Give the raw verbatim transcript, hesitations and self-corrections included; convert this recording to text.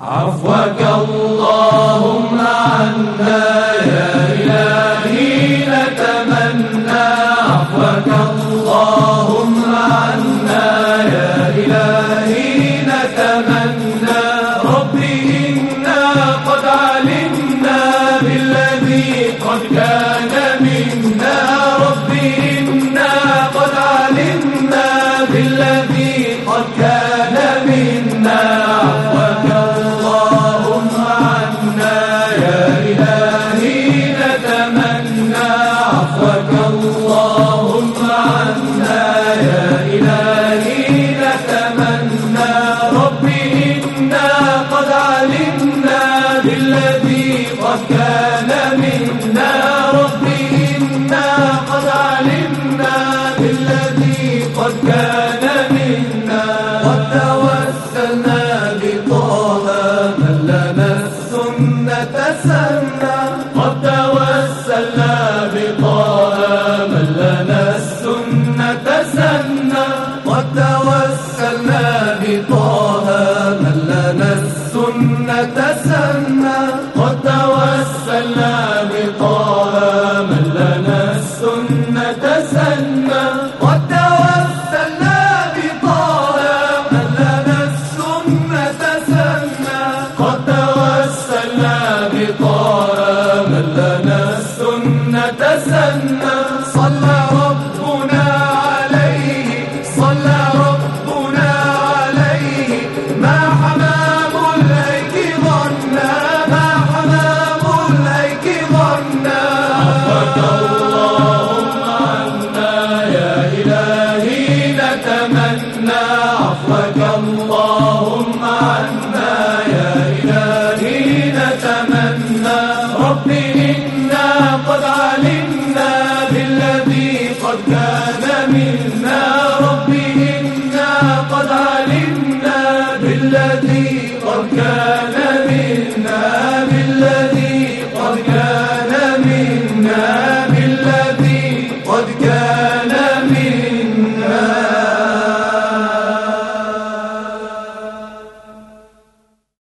عفوك اللهم عنا يا إلهي نتمنى، عفوك اللهم عنا يا إلهي نتمنى. ربي إنا قد علمنا بالذي قد كان منا، ربي إنا قد علمنا بالذي قد كان منا. عفوك اللهم عنا يا إلهي نتمنى، عفوك اللهم عنا يا إلهي نتمنى. ربي إنا قد علمنا بالذي قد كان منا، ربي إنا قد علمنا بالذي قد كان منا. قد توسلنا بطه من لنا السنة سنة، قد توسلنا بطه من لنا السنة سنة، قد توسلنا بطه من لنا السنة سنة، قد توسلنا بطه من لنا السنة سنة، قد توسلنا بطه من لنا السنة سنة، قد